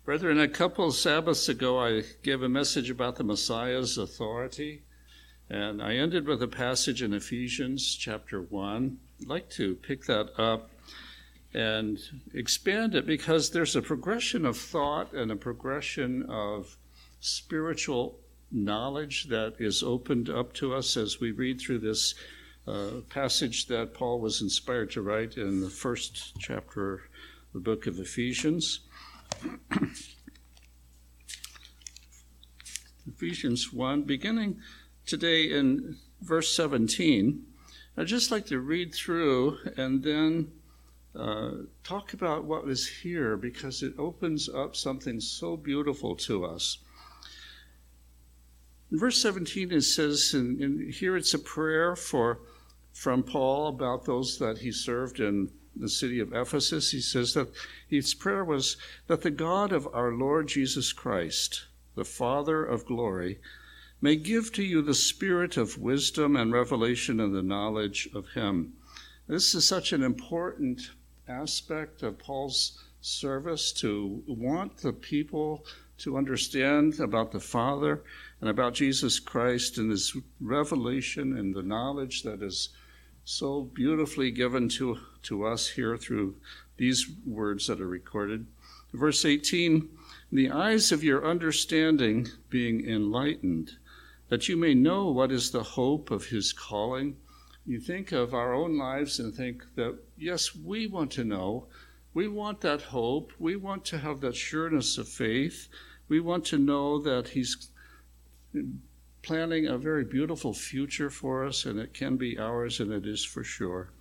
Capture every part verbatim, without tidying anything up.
Brethren, a couple of Sabbaths ago, I gave a message about the Messiah's authority, and I ended with a passage in Ephesians chapter one. I'd like to pick that up and expand it because there's a progression of thought and a progression of spiritual knowledge that is opened up to us as we read through this uh, passage that Paul was inspired to write in the first chapter of the book of Ephesians. Ephesians one, beginning today in verse seventeen. I'd just like to read through and then uh, talk about what is here because it opens up something so beautiful to us. In verse seventeen it says, and, and here it's a prayer for from Paul about those that he served in the city of Ephesus. He says that his prayer was that the God of our Lord Jesus Christ, the Father of glory, may give to you the spirit of wisdom and revelation in the knowledge of him. This is such an important aspect of Paul's service, to want the people to understand about the Father and about Jesus Christ and his revelation and the knowledge that is so beautifully given to, to us here through these words that are recorded. Verse eighteen, the eyes of your understanding being enlightened, that you may know what is the hope of his calling. You think of our own lives and think that, yes, we want to know. We want that hope. We want to have that sureness of faith. We want to know that he's planning a very beautiful future for us, and it can be ours, and it is for sure.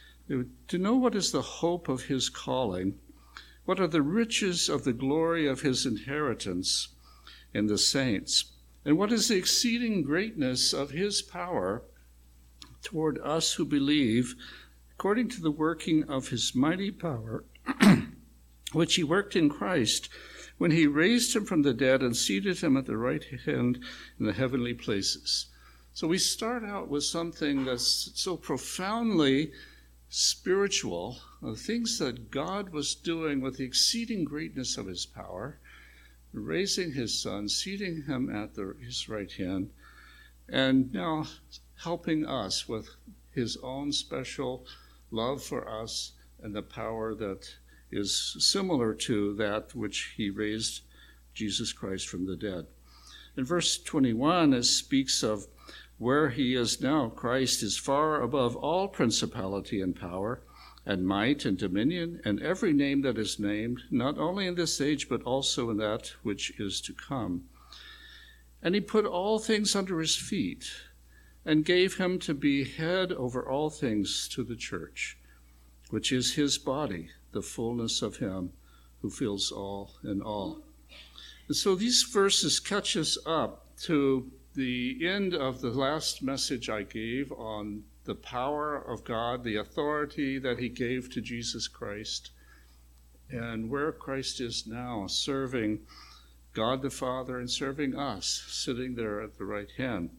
To know what is the hope of his calling, what are the riches of the glory of his inheritance in the saints, and what is the exceeding greatness of his power toward us who believe, according to the working of his mighty power, which he worked in Christ, when he raised him from the dead and seated him at the right hand in the heavenly places. So we start out with something that's so profoundly spiritual, the things that God was doing with the exceeding greatness of his power, raising his son, seating him at the, his right hand, and now helping us with his own special love for us and the power that is similar to that which he raised Jesus Christ from the dead. In verse twenty-one, it speaks of where he is now. Christ is far above all principality and power and might and dominion and every name that is named, not only in this age but also in that which is to come. And he put all things under his feet and gave him to be head over all things to the church, which is his body, the fullness of him who fills all in all. And so these verses catch us up to the end of the last message I gave on the power of God, the authority that he gave to Jesus Christ, and where Christ is now, serving God the Father and serving us, sitting there at the right hand.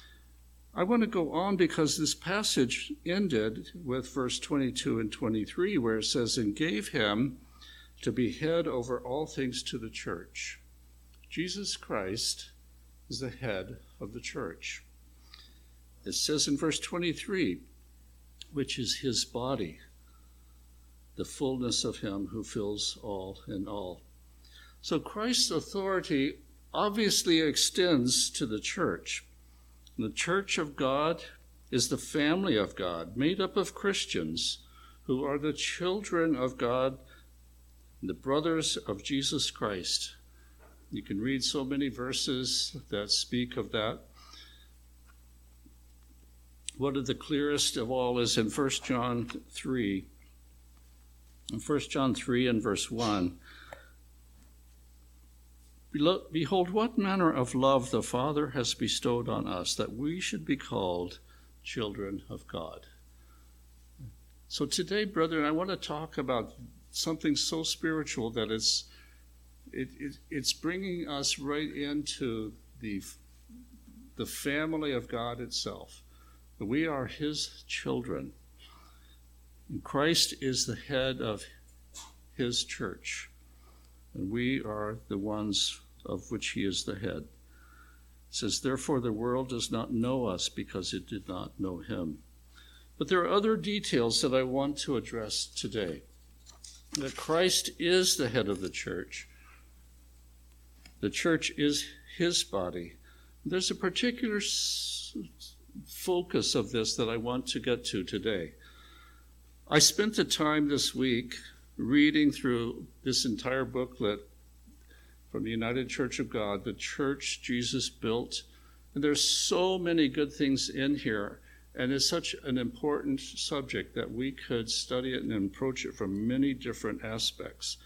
I want to go on because this passage ended with verse twenty-two and twenty-three, where it says, and gave him to be head over all things to the church. Jesus Christ is the head of the church. It says in verse twenty-three, which is his body, the fullness of him who fills all in all. So Christ's authority obviously extends to the church. The church of God is the family of God, made up of Christians who are the children of God, the brothers of Jesus Christ. You can read so many verses that speak of that. One of the clearest of all is in First John three. In First John three and verse one. Behold, what manner of love the Father has bestowed on us, that we should be called children of God. So today, brethren, I want to talk about something so spiritual that it's, it, it, it's bringing us right into the, the family of God itself. We are his children. And Christ is the head of his church. and we are the ones of which he is the head. It says, therefore the world does not know us because it did not know him. But there are other details that I want to address today. That Christ is the head of the church. The church is his body. There's a particular s- focus of this that I want to get to today. I spent the time this week reading through this entire booklet from the United Church of God, the church Jesus built. And there's so many good things in here. And it's such an important subject that we could study it and approach it from many different aspects.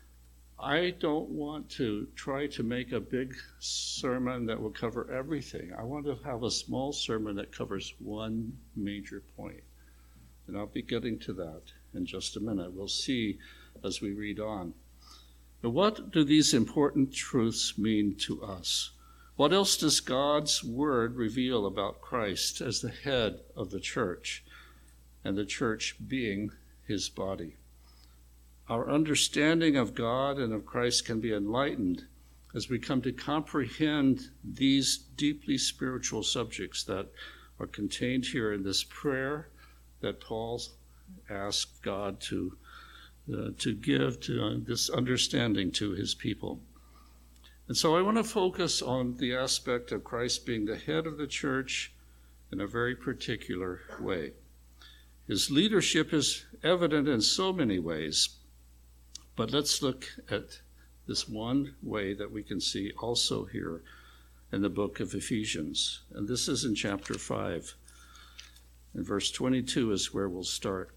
I don't want to try to make a big sermon that will cover everything. I want to have a small sermon that covers one major point. And I'll be getting to that in just a minute. We'll see as we read on. But what do these important truths mean to us? What else does God's word reveal about Christ as the head of the church, and the church being his body? Our understanding of God and of Christ can be enlightened as we come to comprehend these deeply spiritual subjects that are contained here in this prayer that Paul asked God to, uh, to give to uh, this understanding to his people. And so I want to focus on the aspect of Christ being the head of the church in a very particular way. His leadership is evident in so many ways, but let's look at this one way that we can see also here in the book of Ephesians. And this is in chapter five. And verse twenty-two is where we'll start.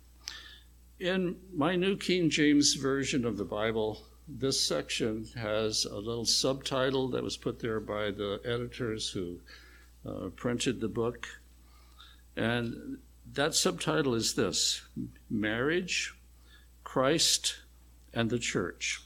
In my New King James Version of the Bible, this section has a little subtitle that was put there by the editors who uh, printed the book. And that subtitle is this: Marriage, Christ, and the Church.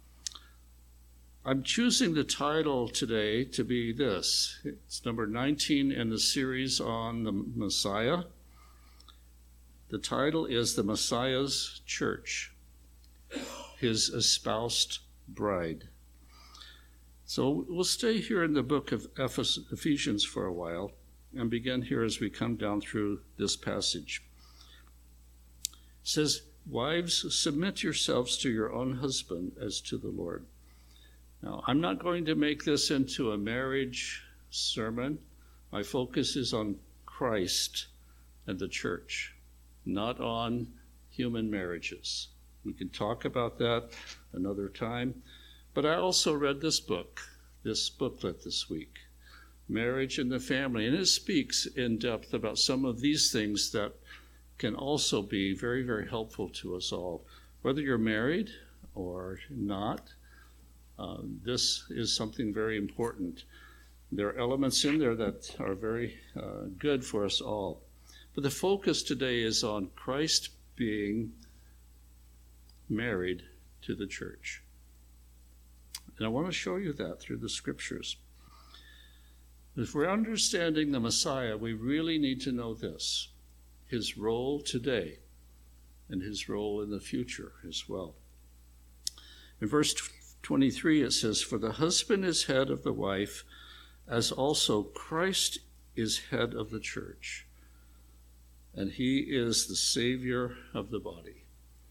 I'm choosing the title today to be this. It's number nineteen in the series on the Messiah. The title is The Messiah's Church, his espoused bride. So we'll stay here in the book of Ephesians for a while and begin here as we come down through this passage. It says, wives, submit yourselves to your own husband as to the Lord. Now, I'm not going to make this into a marriage sermon. My focus is on Christ and the church, not on human marriages. We can talk about that another time. But I also read this book, this booklet this week, Marriage and the Family, and it speaks in depth about some of these things that can also be very, very helpful to us all. Whether you're married or not, uh, this is something very important. There are elements in there that are very uh, good for us all. But the focus today is on Christ being married to the church. And I want to show you that through the scriptures. If we're understanding the Messiah, we really need to know this: his role today and his role in the future as well. In verse twenty-three, it says, for the husband is head of the wife, as also Christ is head of the church, and he is the Savior of the body.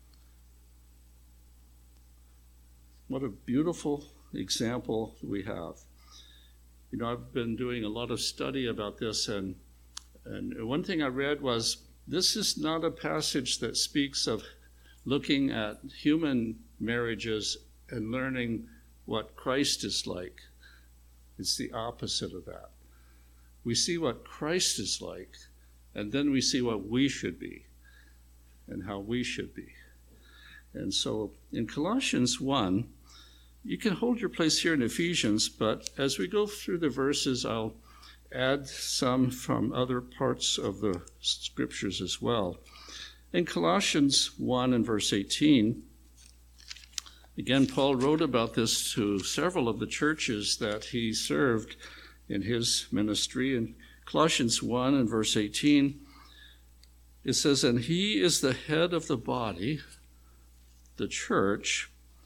What a beautiful example we have. You know, I've been doing a lot of study about this, and and one thing I read was, this is not a passage that speaks of looking at human marriages and learning what Christ is like. It's the opposite of that. We see what Christ is like, and then we see what we should be and how we should be. And so in Colossians one, you can hold your place here in Ephesians, but as we go through the verses, I'll add some from other parts of the scriptures as well. In Colossians one and verse eighteen, again, Paul wrote about this to several of the churches that he served in his ministry. In Colossians one and verse eighteen, it says, and he is the head of the body, the church,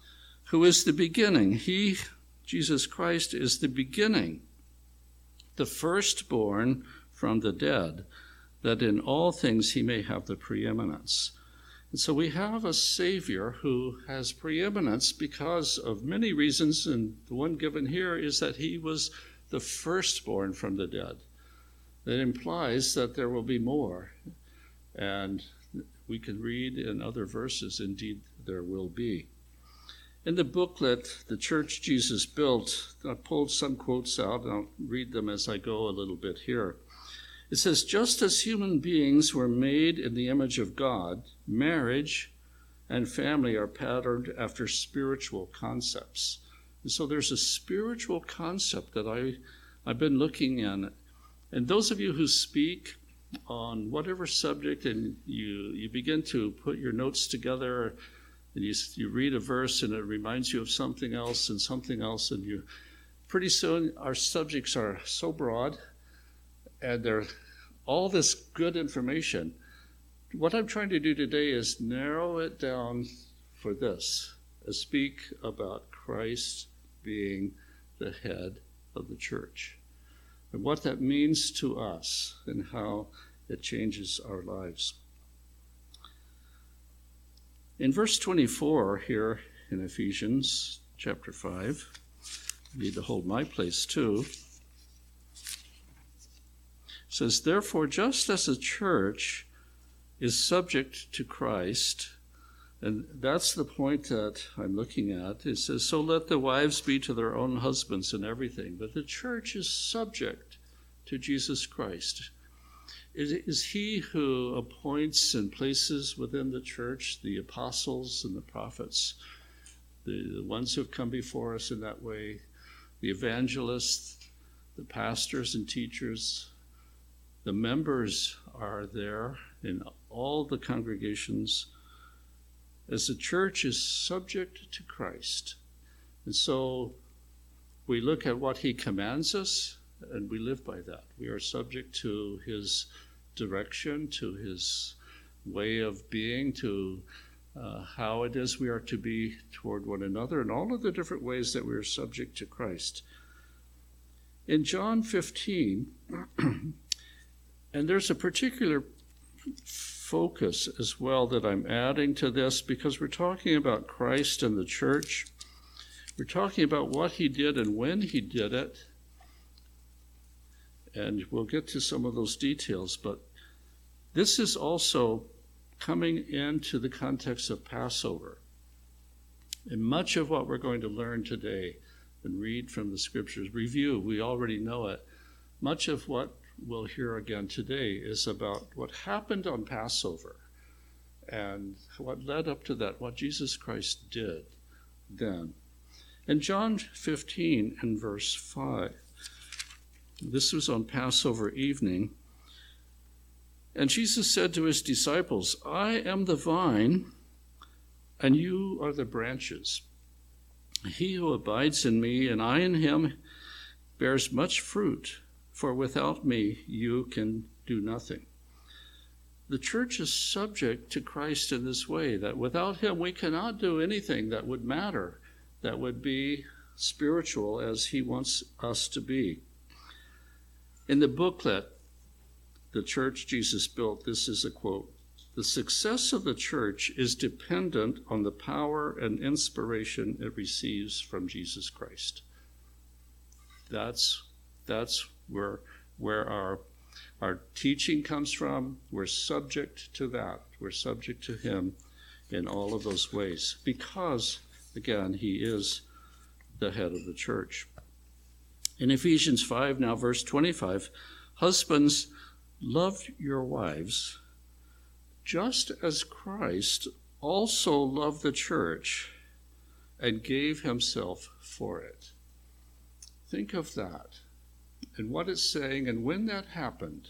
who is the beginning. He, Jesus Christ, is the beginning, the firstborn from the dead, that in all things he may have the preeminence. And so we have a Savior who has preeminence because of many reasons, and the one given here is that he was the firstborn from the dead. That implies that there will be more. And we can read in other verses, indeed, there will be. In the booklet, The Church Jesus Built, I pulled some quotes out, and I'll read them as I go a little bit here. It says, just as human beings were made in the image of God, marriage and family are patterned after spiritual concepts. And so there's a spiritual concept that I, I've been looking in. And those of you who speak on whatever subject and you, you begin to put your notes together and you, you read a verse and it reminds you of something else and something else, and you pretty soon our subjects are so broad and they're all this good information. What I'm trying to do today is narrow it down for this, and speak about Christ being the head of the church, and what that means to us and how it changes our lives. In verse twenty-four here in Ephesians chapter five, I need to hold my place too. It says, therefore, just as the church is subject to Christ, and that's the point that I'm looking at. It says, so let the wives be to their own husbands in everything. But the church is subject to Jesus Christ. It is he who appoints and places within the church the apostles and the prophets, the, the ones who have come before us in that way, the evangelists, the pastors and teachers. The members are there in all the congregations as the church is subject to Christ. And so we look at what he commands us and we live by that. We are subject to his direction, to his way of being, to uh, how it is we are to be toward one another, and all of the different ways that we are subject to Christ. In John fifteen, and there's a particular focus as well that I'm adding to this, because we're talking about Christ and the church. We're talking about what he did and when he did it. And we'll get to some of those details. But this is also coming into the context of Passover. And much of what we're going to learn today and read from the scriptures, review, we already know it. Much of what we'll hear again today is about what happened on Passover and what led up to that, what Jesus Christ did then. In John fifteen and verse five, this was on Passover evening, and Jesus said to his disciples, I am the vine, and you are the branches. He who abides in me, and I in him, bears much fruit, for without me you can do nothing. The church is subject to Christ in this way, that without him we cannot do anything that would matter, that would be spiritual as he wants us to be. In the booklet, The Church Jesus Built, this is a quote: the success of the church is dependent on the power and inspiration it receives from Jesus Christ. That's that's where where our our teaching comes from. We're subject to that. We're subject to him in all of those ways because, again, he is the head of the church. In Ephesians five, now verse twenty-five, husbands, love your wives, just as Christ also loved the church and gave himself for it. Think of that and what it's saying, and when that happened,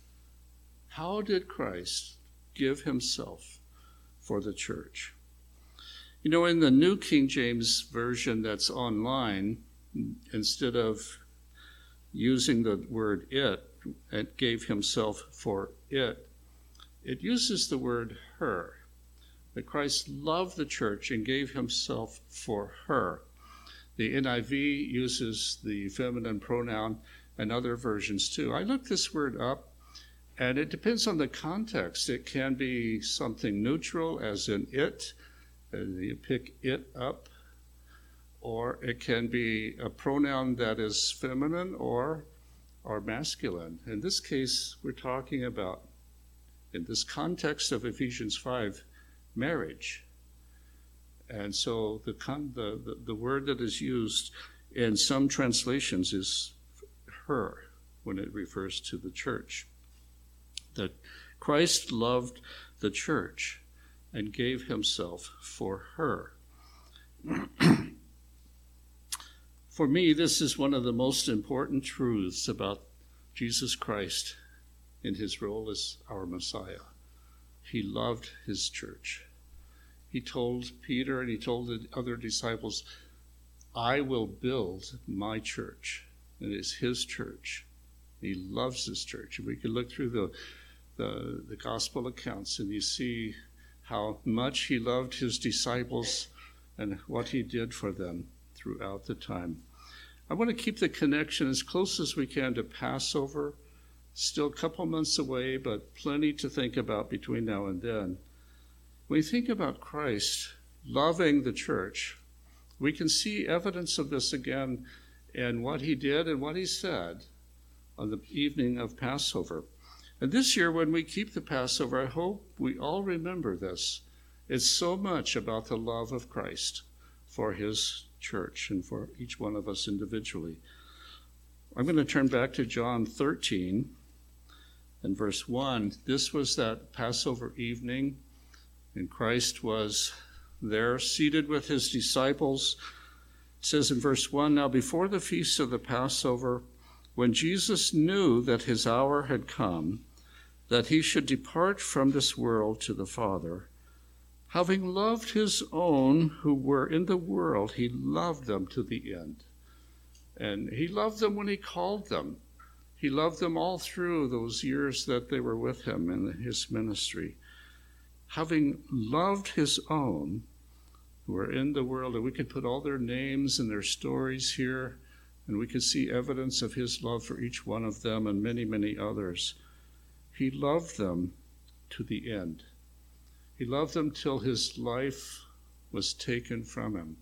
how did Christ give himself for the church? You know, in the New King James Version that's online, instead of using the word it, it gave himself for it, it uses the word her. that Christ loved the church and gave himself for her. The N I V uses the feminine pronoun, and other versions too. I looked this word up, and it depends on the context. It can be something neutral, as in it, and you pick it up, or it can be a pronoun that is feminine or, or masculine. In this case, we're talking about, in this context of Ephesians five, marriage. And so the, con- the, the, the word that is used in some translations is her when it refers to the church. That Christ loved the church and gave himself for her. For me, this is one of the most important truths about Jesus Christ in his role as our Messiah. He loved his church. He told Peter and he told the other disciples, I will build my church. It is his church. He loves his church. And we can look through the, the, the gospel accounts and you see how much he loved his disciples and what he did for them throughout the time. I want to keep the connection as close as we can to Passover. Still a couple months away, but plenty to think about between now and then. When we think about Christ loving the church, we can see evidence of this again in what he did and what he said on the evening of Passover. And this year, when we keep the Passover, I hope we all remember this. It's so much about the love of Christ for his church and for each one of us individually. I'm going to turn back to John thirteen and verse one. This was that Passover evening, and Christ was there seated with his disciples. It says in verse one, now before the feast of the Passover, when Jesus knew that his hour had come, that he should depart from this world to the Father, having loved his own who were in the world, he loved them to the end. And he loved them when he called them. He loved them all through those years that they were with him in his ministry. Having loved his own who were in the world, and we could put all their names and their stories here, and we could see evidence of his love for each one of them and many, many others. He loved them to the end. He loved them till his life was taken from him.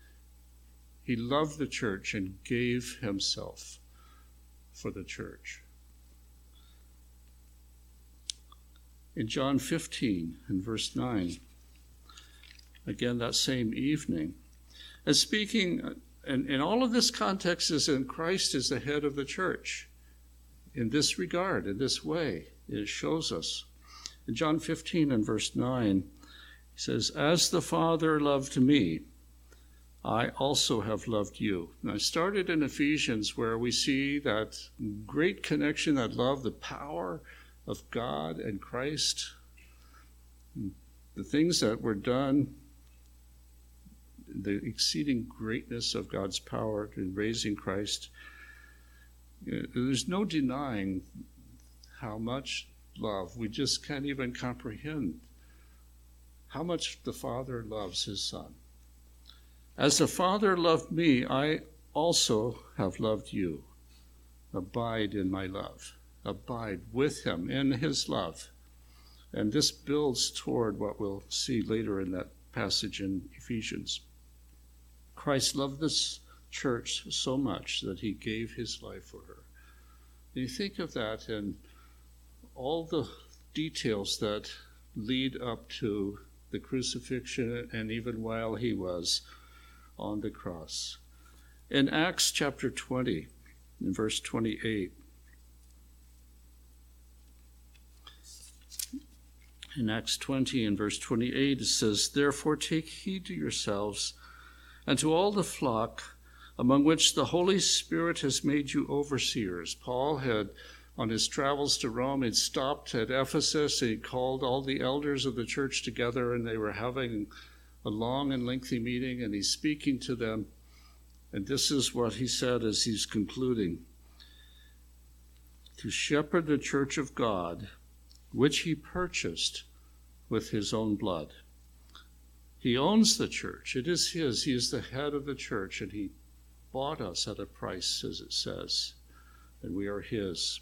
He loved the church and gave himself for the church. In John fifteen, in verse nine, again that same evening, and speaking, and, and all of this context is in Christ is the head of the church. In this regard, in this way, it shows us. In John fifteen and verse nine, he says, as the Father loved me, I also have loved you. And I started in Ephesians where we see that great connection, that love, the power of God and Christ, the things that were done, the exceeding greatness of God's power in raising Christ. There's no denying how much love, we just can't even comprehend how much the Father loves his Son. As the Father loved me, I also have loved you. Abide in my love. Abide with him in his love. And this builds toward what we'll see later in that passage in Ephesians. Christ loved this church so much that he gave his life for her. And you think of that and all the details that lead up to the crucifixion and even while he was on the cross. In Acts chapter twenty, in verse twenty-eight, in Acts twenty and verse twenty-eight, it says, therefore take heed to yourselves and to all the flock among which the Holy Spirit has made you overseers. Paul had, on his travels to Rome, had stopped at Ephesus. He called all the elders of the church together, and they were having a long and lengthy meeting, and he's speaking to them. And this is what he said as he's concluding. To shepherd the church of God, which he purchased with his own blood. He owns the church. It is his. He is the head of the church, and he bought us at a price, as it says, and we are his.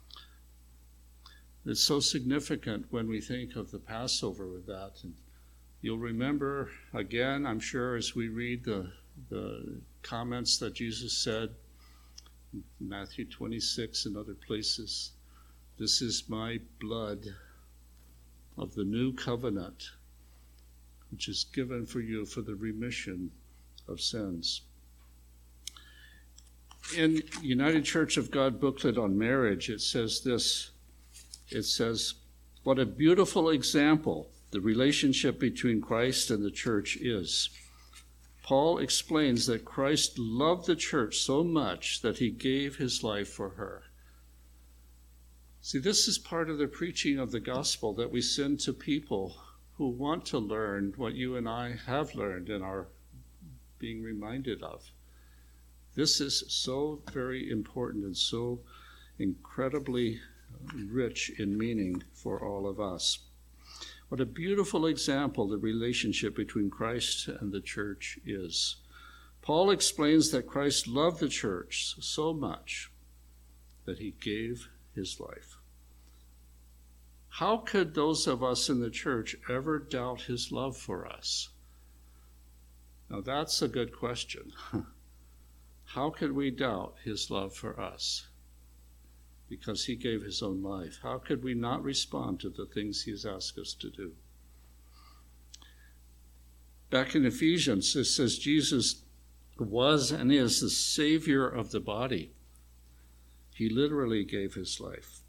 It's so significant when we think of the Passover with that. And you'll remember, again, I'm sure, as we read the, the comments that Jesus said in Matthew twenty-six and other places, this is my blood of the new covenant, which is given for you for the remission of sins. In United Church of God booklet on marriage, it says this. It says, what a beautiful example the relationship between Christ and the church is. Paul explains that Christ loved the church so much that he gave his life for her. See, this is part of the preaching of the gospel that we send to people who want to learn what you and I have learned and are being reminded of. This is so very important and so incredibly rich in meaning for all of us. What a beautiful example the relationship between Christ and the church is. Paul explains that Christ loved the church so much that he gave his life. How could those of us in the church ever doubt his love for us? Now that's a good question. How could we doubt his love for us? Because he gave his own life. How could we not respond to the things he has asked us to do? Back in Ephesians, it says Jesus was and is the Savior of the body. He literally gave his life.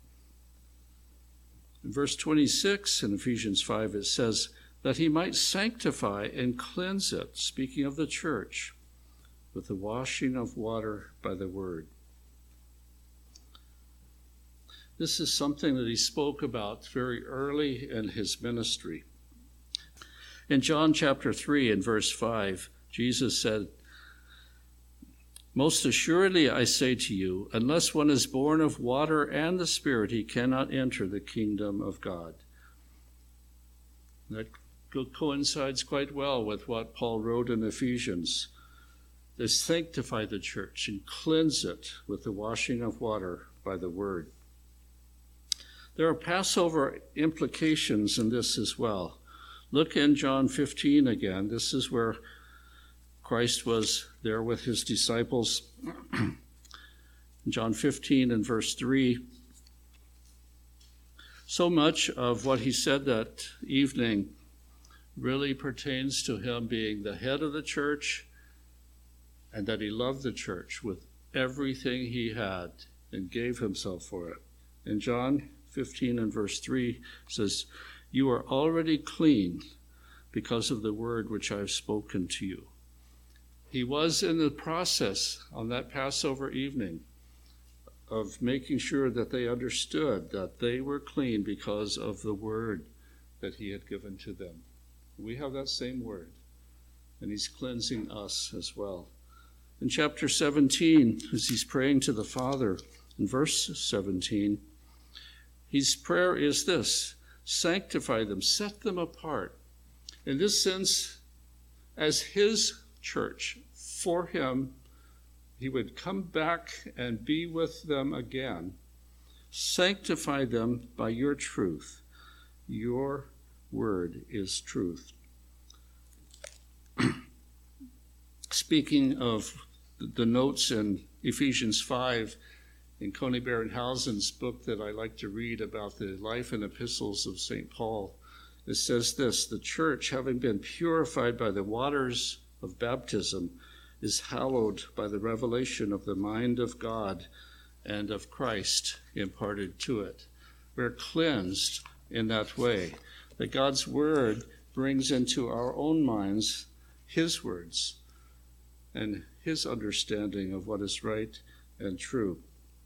In verse twenty-six in Ephesians five, it says that he might sanctify and cleanse it, speaking of the church, with the washing of water by the word. This is something that he spoke about very early in his ministry. In John chapter three and verse five, Jesus said, most assuredly I say to you, unless one is born of water and the Spirit, he cannot enter the kingdom of God. That coincides quite well with what Paul wrote in Ephesians. They sanctify the church and cleanse it with the washing of water by the word. There are Passover implications in this as well. Look in John fifteen again. This is where Christ was there with his disciples. John fifteen and verse three. So much of what he said that evening really pertains to him being the head of the church and that he loved the church with everything he had and gave himself for it. In John fifteen and verse three says, you are already clean because of the word which I have spoken to you. He was in the process on that Passover evening of making sure that they understood that they were clean because of the word that he had given to them. We have that same word, and he's cleansing us as well. In chapter seventeen, as he's praying to the Father, in verse seventeen, his prayer is this: sanctify them, set them apart. In this sense, as his church, for him, he would come back and be with them again. Sanctify them by your truth. Your word is truth. Speaking of the notes in Ephesians five, in Coney Barrenhausen's book that I like to read about the life and epistles of Saint Paul, it says this: the church, having been purified by the waters of baptism, is hallowed by the revelation of the mind of God and of Christ imparted to it. We're cleansed in that way, that God's word brings into our own minds his words and his understanding of what is right and true.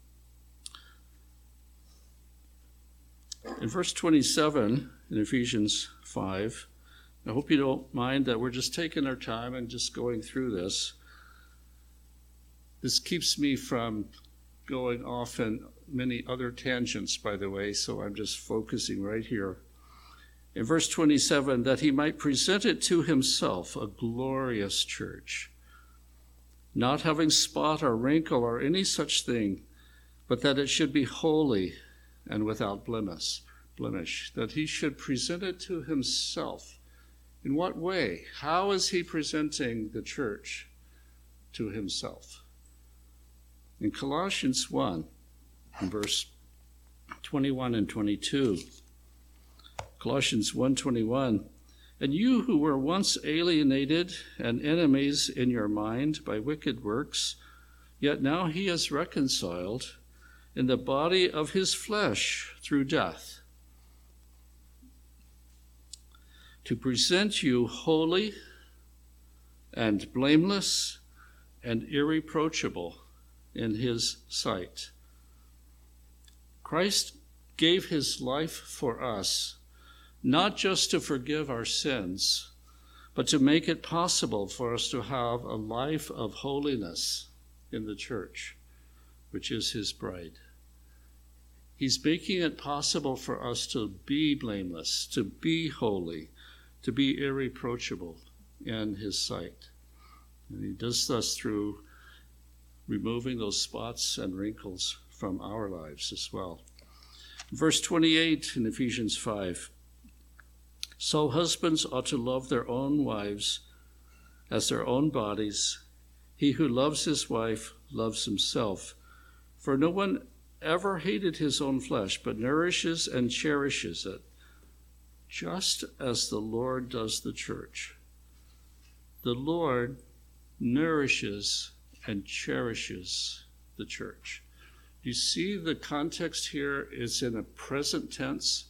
In verse twenty-seven in Ephesians five, I hope you don't mind that we're just taking our time and just going through this. This keeps me from going off in many other tangents, by the way, so I'm just focusing right here. In verse twenty-seven, that he might present it to himself, a glorious church, not having spot or wrinkle or any such thing, but that it should be holy and without blemish, blemish, that he should present it to himself. In what way? How is he presenting the church to himself? In Colossians one, in verse twenty-one and twenty-two, Colossians one twenty-one, and you who were once alienated and enemies in your mind by wicked works, yet now he is reconciled in the body of his flesh through death, to present you holy and blameless and irreproachable in his sight. Christ gave his life for us, not just to forgive our sins, but to make it possible for us to have a life of holiness in the church, which is his bride. He's making it possible for us to be blameless, to be holy, to be irreproachable in his sight. And he does this through removing those spots and wrinkles from our lives as well. Verse twenty-eight in Ephesians five, so husbands ought to love their own wives as their own bodies. He who loves his wife loves himself. For no one ever hated his own flesh, but nourishes and cherishes it, just as the Lord does the church. The Lord nourishes and cherishes the church. You see the context here is in a present tense.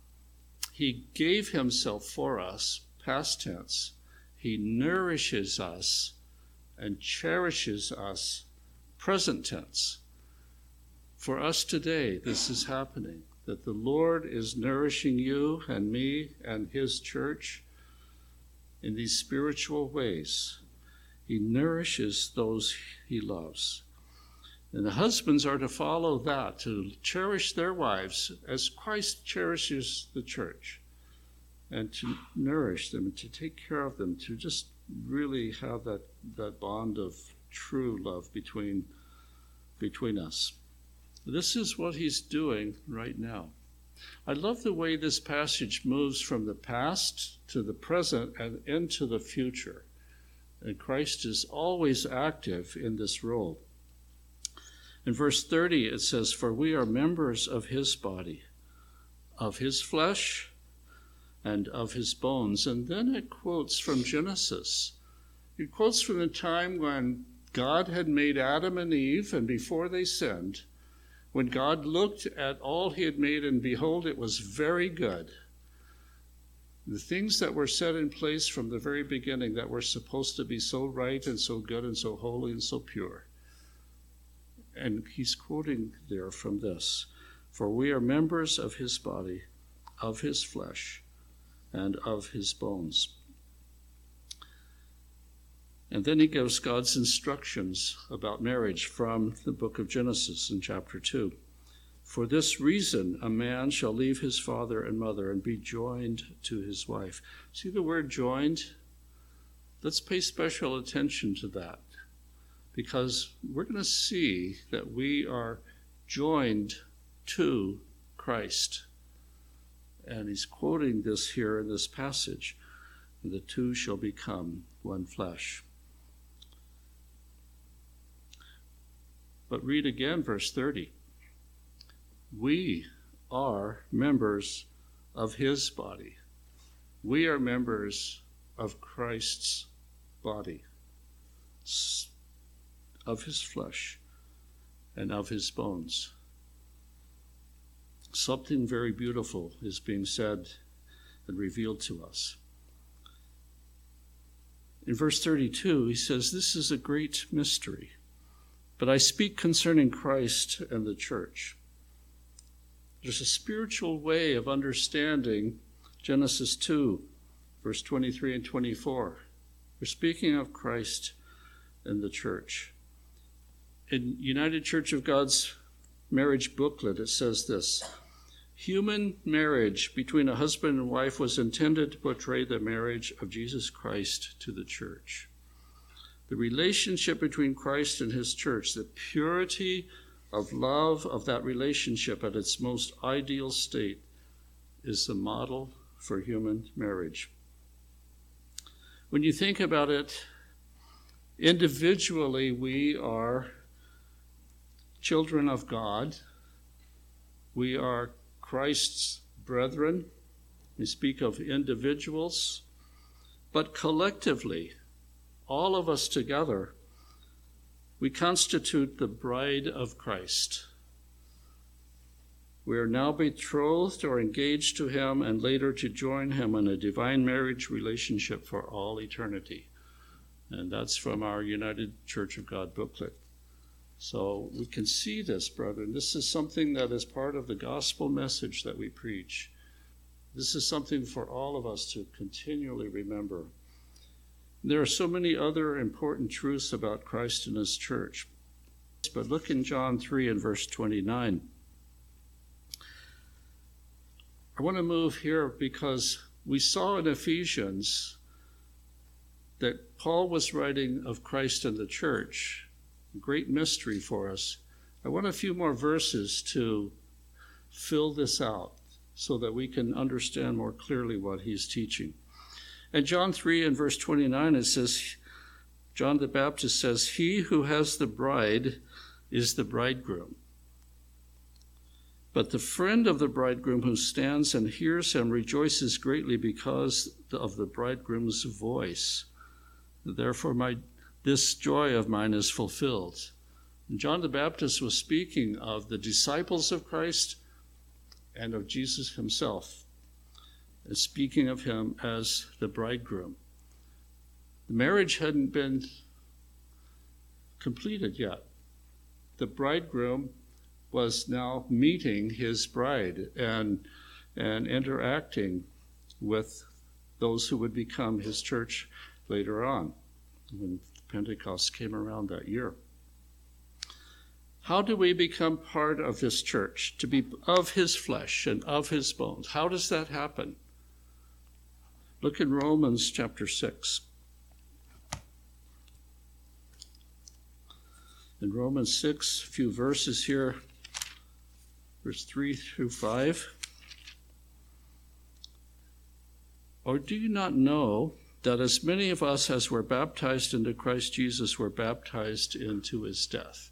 He gave himself for us, past tense. He nourishes us and cherishes us, present tense. For us today, this is happening, that the Lord is nourishing you and me and his church in these spiritual ways. He nourishes those he loves. And the husbands are to follow that, to cherish their wives as Christ cherishes the church, and to nourish them, and to take care of them, to just really have that, that bond of true love between, between us. This is what he's doing right now. I love the way this passage moves from the past to the present and into the future. And Christ is always active in this role. In verse thirty, it says, for we are members of his body, of his flesh, and of his bones. And then it quotes from Genesis. It quotes from the time when God had made Adam and Eve, and before they sinned, when God looked at all he had made, and behold, it was very good. The things that were set in place from the very beginning that were supposed to be so right and so good and so holy and so pure. And he's quoting there from this, for we are members of his body, of his flesh, and of his bones. And then he gives God's instructions about marriage from the book of Genesis in chapter two. For this reason, a man shall leave his father and mother and be joined to his wife. See the word joined? Let's pay special attention to that, because we're going to see that we are joined to Christ. And he's quoting this here in this passage. The two shall become one flesh. But read again verse thirty. We are members of his body. We are members of Christ's body, of his flesh, and of his bones. Something very beautiful is being said and revealed to us. In verse thirty-two, he says, this is a great mystery, but I speak concerning Christ and the church. There's a spiritual way of understanding Genesis two, verse twenty-three and twenty-four. We're speaking of Christ and the church. In United Church of God's marriage booklet, it says this, Human marriage between a husband and wife was intended to portray the marriage of Jesus Christ to the church. The relationship between Christ and his church, the purity of love of that relationship at its most ideal state, is the model for human marriage. When you think about it, individually we are children of God. We are Christ's brethren. We speak of individuals, but collectively, all of us together, we constitute the bride of Christ. We are now betrothed or engaged to him and later to join him in a divine marriage relationship for all eternity. And that's from our United Church of God booklet. So we can see this, brethren. This is something that is part of the gospel message that we preach. This is something for all of us to continually remember. There are so many other important truths about Christ and his church. But look in John three and verse twenty-nine. I want to move here because we saw in Ephesians that Paul was writing of Christ and the church. A great mystery for us. I want a few more verses to fill this out so that we can understand more clearly what he's teaching. In John three and verse twenty-nine, it says, John the Baptist says, "He who has the bride is the bridegroom. But the friend of the bridegroom who stands and hears him rejoices greatly because of the bridegroom's voice. Therefore my this joy of mine is fulfilled." And John the Baptist was speaking of the disciples of Christ and of Jesus himself, and speaking of him as the bridegroom. The marriage hadn't been completed yet. The bridegroom was now meeting his bride and, and interacting with those who would become his church later on, when Pentecost came around that year. How do we become part of his church, to be of his flesh and of his bones? How does that happen? Look in Romans chapter six. In Romans six, a few verses here, verse three through five. "Or do you not know that as many of us as were baptized into Christ Jesus were baptized into his death?"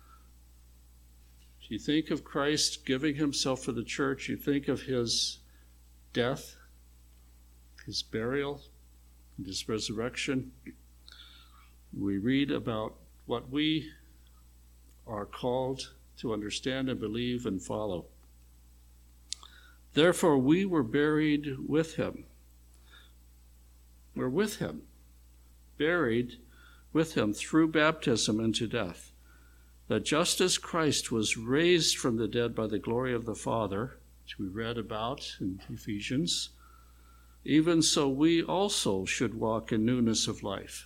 Do you think of Christ giving himself for the church? You think of his death, his burial, and his resurrection. We read about what we are called to understand and believe and follow. "Therefore we were buried with him." We're with him, buried with him through baptism into death, that just as Christ was raised from the dead by the glory of the Father, which we read about in Ephesians, even so we also should walk in newness of life.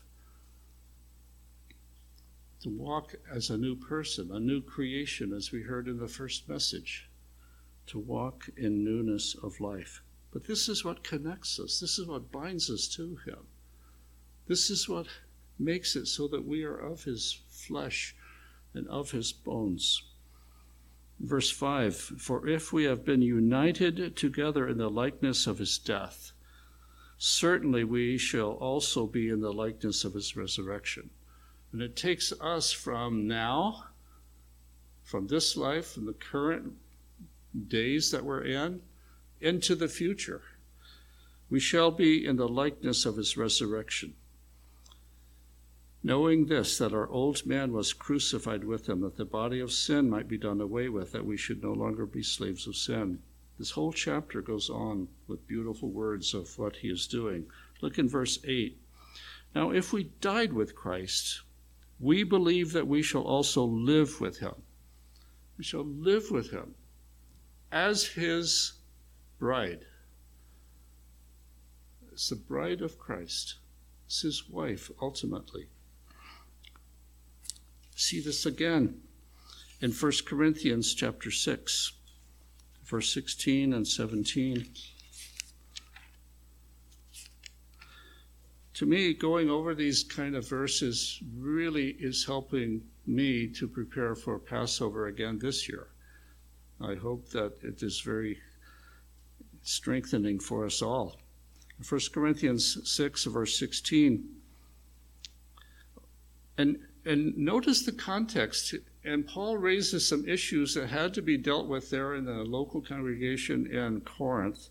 To walk as a new person, a new creation, as we heard in the first message. To walk in newness of life. But this is what connects us. This is what binds us to him. This is what makes it so that we are of his flesh and of his bones. Verse five, "For if we have been united together in the likeness of his death, certainly we shall also be in the likeness of his resurrection." And it takes us from now, from this life, from the current days that we're in, into the future. We shall be in the likeness of his resurrection. "Knowing this, that our old man was crucified with him, that the body of sin might be done away with, that we should no longer be slaves of sin." This whole chapter goes on with beautiful words of what he is doing. Look in verse eight. "Now if we died with Christ, we believe that we shall also live with him." We shall live with him as his bride. It's the bride of Christ. It's his wife, ultimately. See this again in First Corinthians chapter six, verse sixteen and seventeen. To me, going over these kind of verses really is helping me to prepare for Passover again this year. I hope that it is very strengthening for us all. First Corinthians six, verse sixteen. And, and notice the context. And Paul raises some issues that had to be dealt with there in the local congregation in Corinth.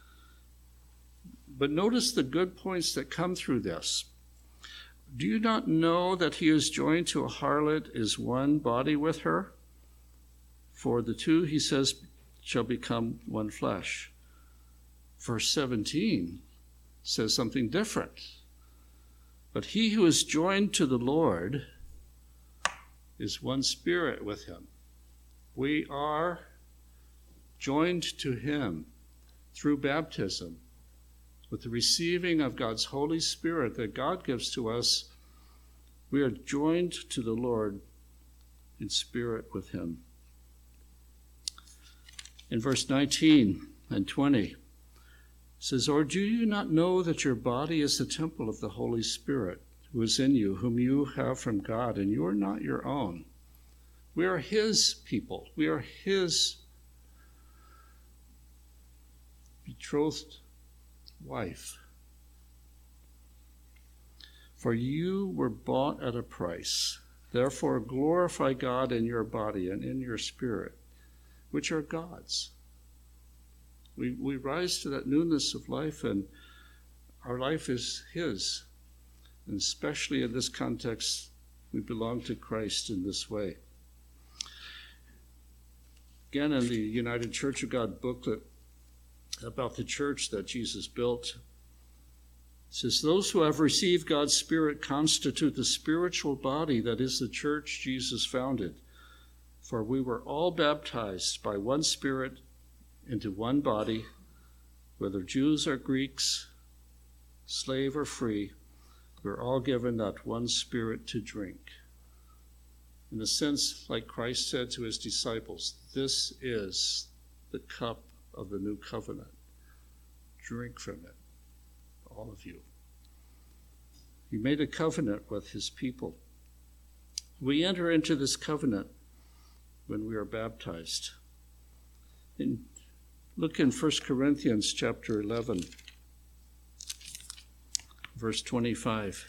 But notice the good points that come through this. Do you not know that he who is joined to a harlot is one body with her? For the two, he says, shall become one flesh. Verse seventeen says something different. But he who is joined to the Lord is one spirit with him. We are joined to him through baptism. With the receiving of God's Holy Spirit that God gives to us, we are joined to the Lord in spirit with him. In verse nineteen and twenty, it says, or do you not know that your body is the temple of the Holy Spirit who is in you, whom you have from God, and you are not your own? We are his people. We are his betrothed wife. For you were bought at a price. Therefore glorify God in your body and in your spirit, which are God's. We, we rise to that newness of life, and our life is his. And especially in this context, we belong to Christ in this way. Again, in the United Church of God booklet about the church that Jesus built, it says, those who have received God's Spirit constitute the spiritual body that is the church Jesus founded. For we were all baptized by one Spirit into one body, whether Jews or Greeks, slave or free, we're all given that one Spirit to drink. In a sense, like Christ said to his disciples, this is the cup of the new covenant. Drink from it, all of you. He made a covenant with his people. We enter into this covenant when we are baptized. In, look in First Corinthians chapter eleven, verse twenty-five.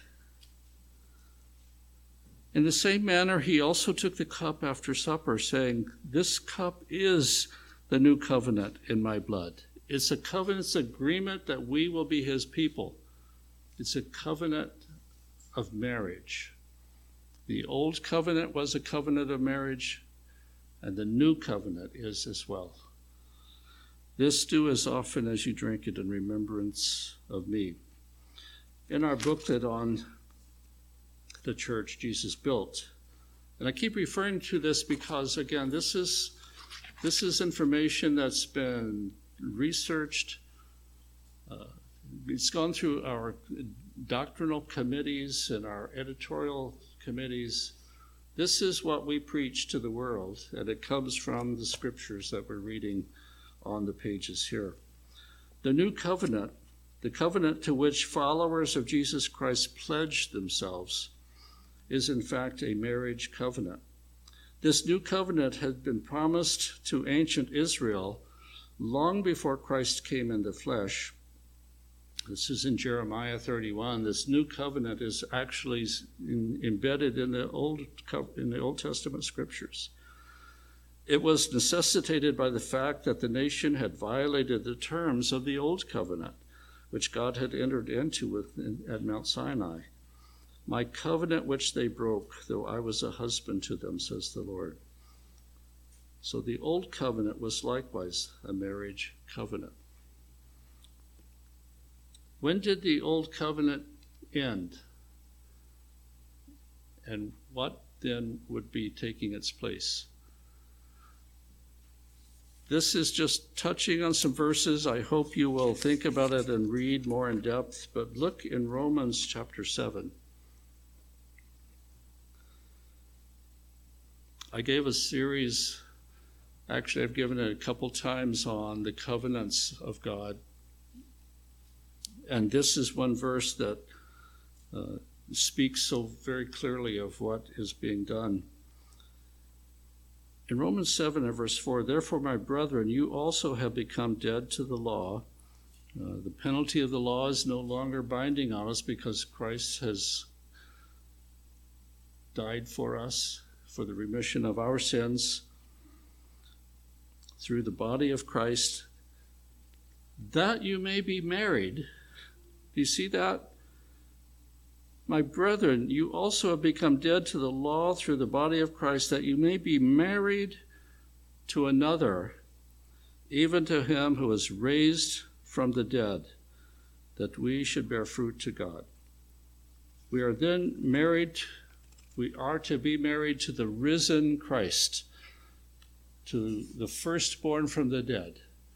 In the same manner, he also took the cup after supper, saying, this cup is the new covenant in my blood. It's a covenant, it's agreement that we will be his people. It's a covenant of marriage. The old covenant was a covenant of marriage, and the new covenant is as well. This do as often as you drink it in remembrance of me. In our booklet on the church Jesus built, and I keep referring to this because, again, this is this is information that's been researched. Uh, it's gone through our doctrinal committees and our editorial committees. This is what we preach to the world, and it comes from the scriptures that we're reading on the pages here. The new covenant, the covenant to which followers of Jesus Christ pledged themselves, is in fact a marriage covenant. This new covenant had been promised to ancient Israel long before Christ came in the flesh. This is in Jeremiah thirty-one. This new covenant is actually in, embedded in the Old in the Old Testament scriptures. It was necessitated by the fact that the nation had violated the terms of the Old Covenant, which God had entered into with, at Mount Sinai. My covenant which they broke, though I was a husband to them, says the Lord. So the Old Covenant was likewise a marriage covenant. When did the Old Covenant end? And what then would be taking its place? This is just touching on some verses. I hope you will think about it and read more in depth. But look in Romans chapter seven. I gave a series Actually, I've given it a couple times on the covenants of God. And this is one verse that uh, speaks so very clearly of what is being done. In Romans seven and verse four, therefore, my brethren, you also have become dead to the law. Uh, the penalty of the law is no longer binding on us because Christ has died for us for the remission of our sins through the body of Christ, that you may be married. Do you see that? My brethren, you also have become dead to the law through the body of Christ, that you may be married to another, even to him who was raised from the dead, that we should bear fruit to God. We are then married, we are to be married to the risen Christ, to the firstborn from the dead.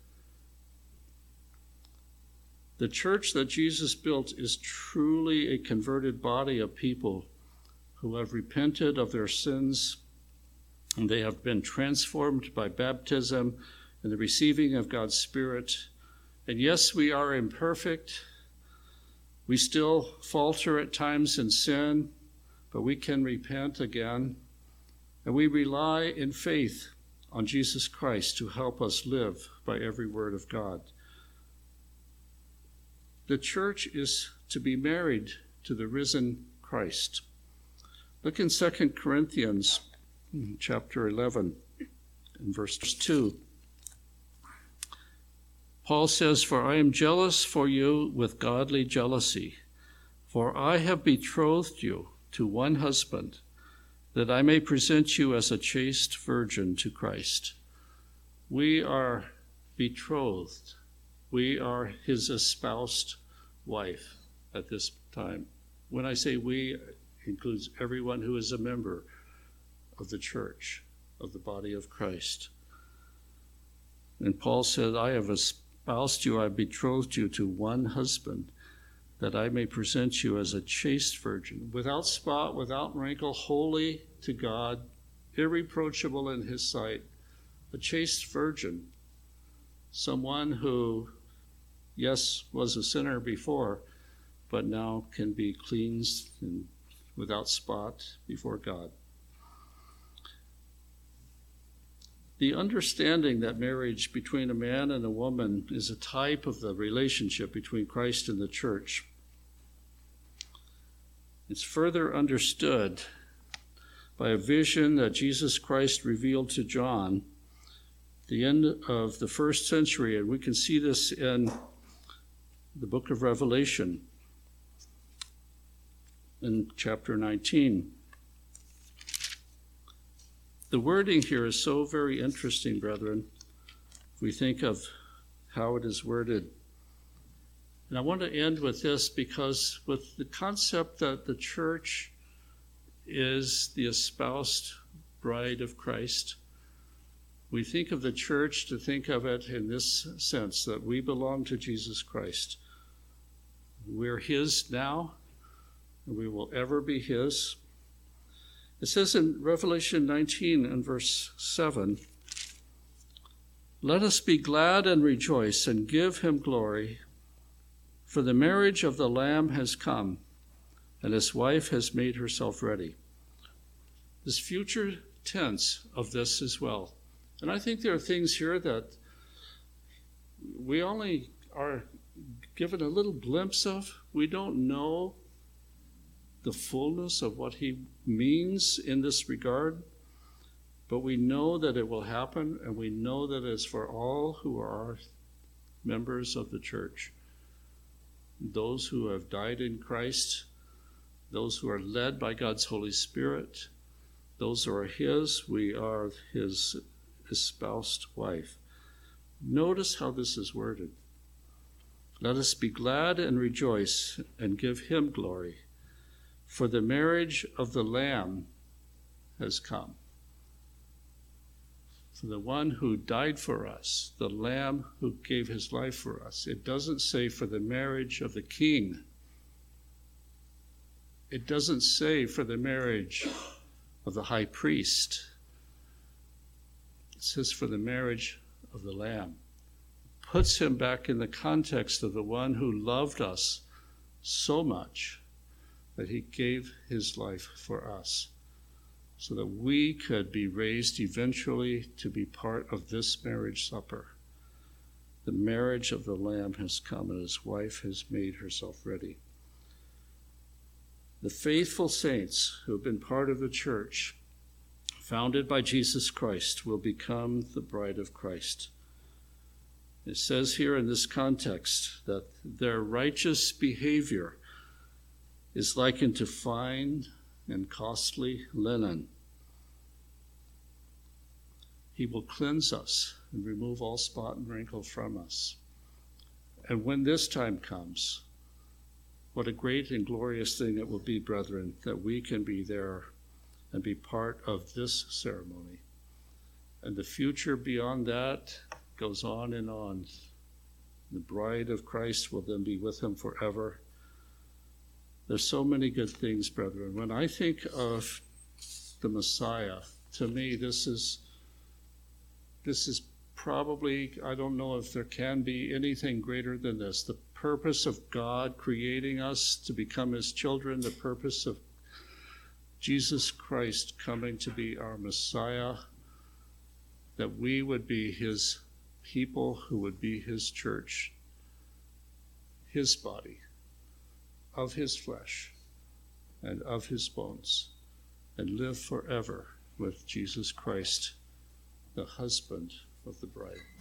The church that Jesus built is truly a converted body of people who have repented of their sins, and they have been transformed by baptism and the receiving of God's Spirit. And yes, we are imperfect. We still falter at times in sin, but we can repent again. And we rely in faith on Jesus Christ to help us live by every word of God. The church is to be married to the risen Christ. Look in Second Corinthians chapter eleven and verse two. Paul says, for I am jealous for you with godly jealousy, for I have betrothed you to one husband, that I may present you as a chaste virgin to Christ. We are betrothed. We are his espoused wife at this time. When I say we, it includes everyone who is a member of the church, of the body of Christ. And Paul said, I have espoused you, I have betrothed you to one husband, that I may present you as a chaste virgin, without spot, without wrinkle, holy to God, irreproachable in his sight, a chaste virgin, someone who, yes, was a sinner before, but now can be cleansed and without spot before God. The understanding that marriage between a man and a woman is a type of the relationship between Christ and the church. It's further understood by a vision that Jesus Christ revealed to John at the end of the first century, and we can see this in the book of Revelation in chapter nineteen. The wording here is so very interesting, brethren, if we think of how it is worded. And I want to end with this, because with the concept that the church is the espoused bride of Christ, we think of the church to think of it in this sense, that we belong to Jesus Christ. We're his now, and we will ever be his. It says in Revelation nineteen and verse seven, let us be glad and rejoice and give him glory, for the marriage of the Lamb has come, and his wife has made herself ready. This future tense of this as well. And I think there are things here that we only are given a little glimpse of. We don't know the fullness of what he means in this regard, but we know that it will happen, and we know that it's for all who are members of the church. Those who have died in Christ, those who are led by God's Holy Spirit, those who are his, we are his espoused wife. Notice how this is worded. Let us be glad and rejoice and give him glory, for the marriage of the Lamb has come. For the one who died for us, the Lamb who gave his life for us. It doesn't say for the marriage of the King. It doesn't say for the marriage of the high priest. It says for the marriage of the Lamb. Puts him back in the context of the one who loved us so much that he gave his life for us so that we could be raised eventually to be part of this marriage supper. The marriage of the Lamb has come, and his wife has made herself ready. The faithful saints who have been part of the church, founded by Jesus Christ, will become the bride of Christ. It says here in this context that their righteous behavior is likened to fine and costly linen. He will cleanse us and remove all spot and wrinkle from us. And when this time comes, what a great and glorious thing it will be, brethren, that we can be there and be part of this ceremony. And the future beyond that goes on and on. The bride of Christ will then be with him forever. There's so many good things, brethren. When I think of the Messiah, to me, this is this is probably, I don't know if there can be anything greater than this. The purpose of God creating us to become his children, the purpose of Jesus Christ coming to be our Messiah, that we would be his people who would be his church, his body, of his flesh and of his bones, and live forever with Jesus Christ, the husband of the bride.